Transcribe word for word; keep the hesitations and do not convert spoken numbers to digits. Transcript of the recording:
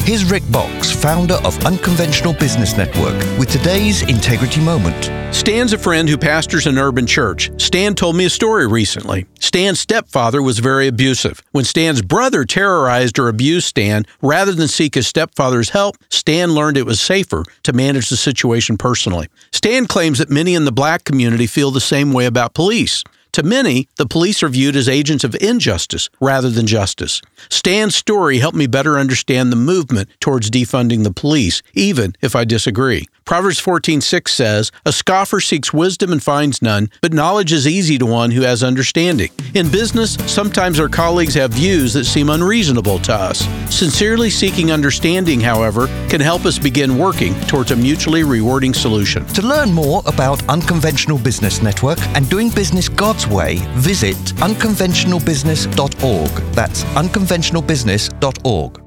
Here's Rick Box, founder of Unconventional Business Network, with today's Integrity Moment. Stan's a friend who pastors an urban church. Stan told me a story recently. Stan's stepfather was very abusive. When Stan's brother terrorized or abused Stan, rather than seek his stepfather's help, Stan learned it was safer to manage the situation personally. Stan claims that many in the black community feel the same way about police. To many, the police are viewed as agents of injustice rather than justice. Stan's story helped me better understand the movement towards defunding the police, even if I disagree. Proverbs fourteen six says, "A scoffer seeks wisdom and finds none, but knowledge is easy to one who has understanding." In business, sometimes our colleagues have views that seem unreasonable to us. Sincerely seeking understanding, however, can help us begin working towards a mutually rewarding solution. To learn more about Unconventional Business Network and doing business God's way, visit unconventional business dot org. That's unconventional business dot org.